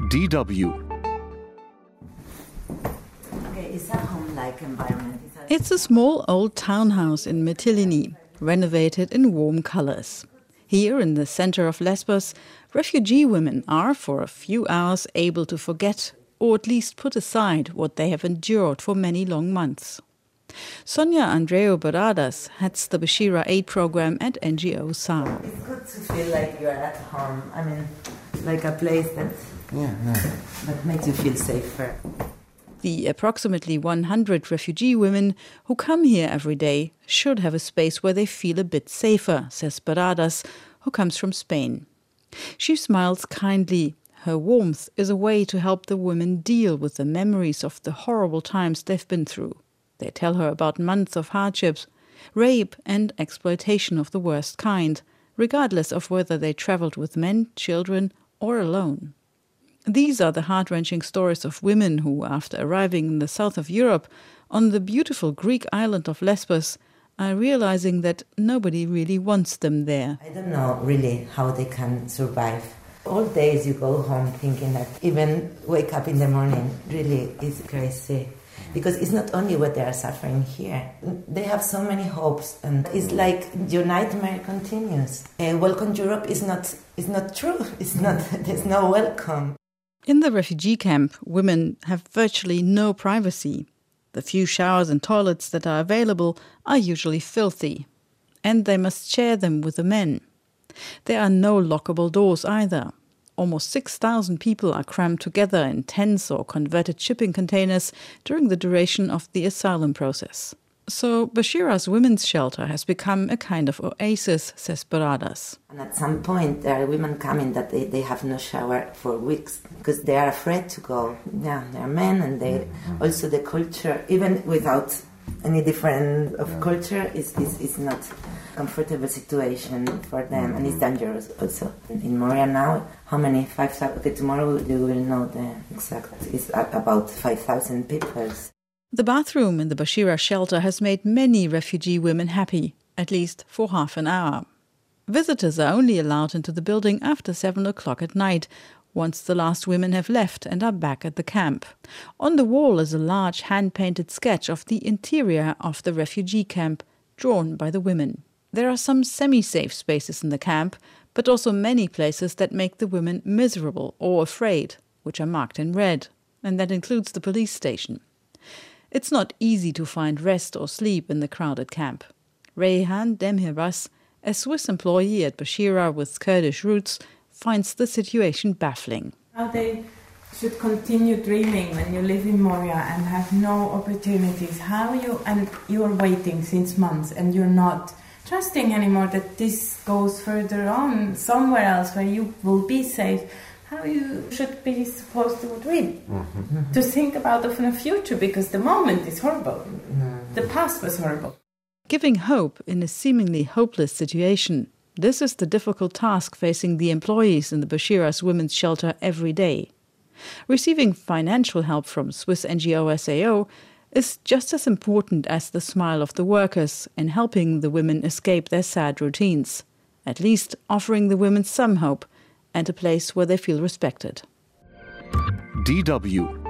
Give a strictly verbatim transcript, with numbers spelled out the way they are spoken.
D W. Okay, it's a home-like environment. It's a small old townhouse in Mytilene, renovated in warm colors. Here in the center of Lesbos, refugee women are for a few hours able to forget or at least put aside what they have endured for many long months. Sonia Andreu Baradas heads the Bashira Aid program at N G O SAR. It's good to feel like you're at home. I mean, like a place that, yeah, no, that makes you feel safer. The approximately one hundred refugee women who come here every day should have a space where they feel a bit safer, says Baradas, who comes from Spain. She smiles kindly. Her warmth is a way to help the women deal with the memories of the horrible times they've been through. They tell her about months of hardships, rape and exploitation of the worst kind, regardless of whether they traveled with men, children, or alone. These are the heart-wrenching stories of women who, after arriving in the south of Europe, on the beautiful Greek island of Lesbos, are realizing that nobody really wants them there. I don't know really how they can survive. All days you go home thinking that even wake up in the morning really is crazy. Because it's not only what they are suffering here. They have so many hopes, and it's like your nightmare continues. Uh, welcome Europe is not is not true. It's not. There's no welcome. In the refugee camp, women have virtually no privacy. The few showers and toilets that are available are usually filthy, and they must share them with the men. There are no lockable doors either. Almost six thousand people are crammed together in tents or converted shipping containers during the duration of the asylum process. So Bashira's women's shelter has become a kind of oasis, says Baradas. And at some point there are women coming that they, they have no shower for weeks because they are afraid to go. Yeah, they are men, and they also the culture, even without any difference of culture, is is is not comfortable situation for them, and it's dangerous also. In Moria now, how many? five thousand? Okay, tomorrow you will know the exact. It's about five thousand people. The bathroom in the Bashira shelter has made many refugee women happy, at least for half an hour. Visitors are only allowed into the building after seven o'clock at night, once the last women have left and are back at the camp. On the wall is a large hand-painted sketch of the interior of the refugee camp, drawn by the women. There are some semi-safe spaces in the camp, but also many places that make the women miserable or afraid, which are marked in red, and that includes the police station. It's not easy to find rest or sleep in the crowded camp. Reyhan Demirbaş, a Swiss employee at Bashira with Kurdish roots, finds the situation baffling. How they should continue dreaming when you live in Moria and have no opportunities. How you and you're waiting since months and you're not trusting anymore that this goes further on somewhere else where you will be safe. How you should be supposed to dream, mm-hmm. to think about the future, because the moment is horrible. Mm-hmm. The past was horrible. Giving hope in a seemingly hopeless situation. This is the difficult task facing the employees in the Bashira's women's shelter every day. Receiving financial help from Swiss N G O S A O is just as important as the smile of the workers in helping the women escape their sad routines, at least offering the women some hope and a place where they feel respected. D W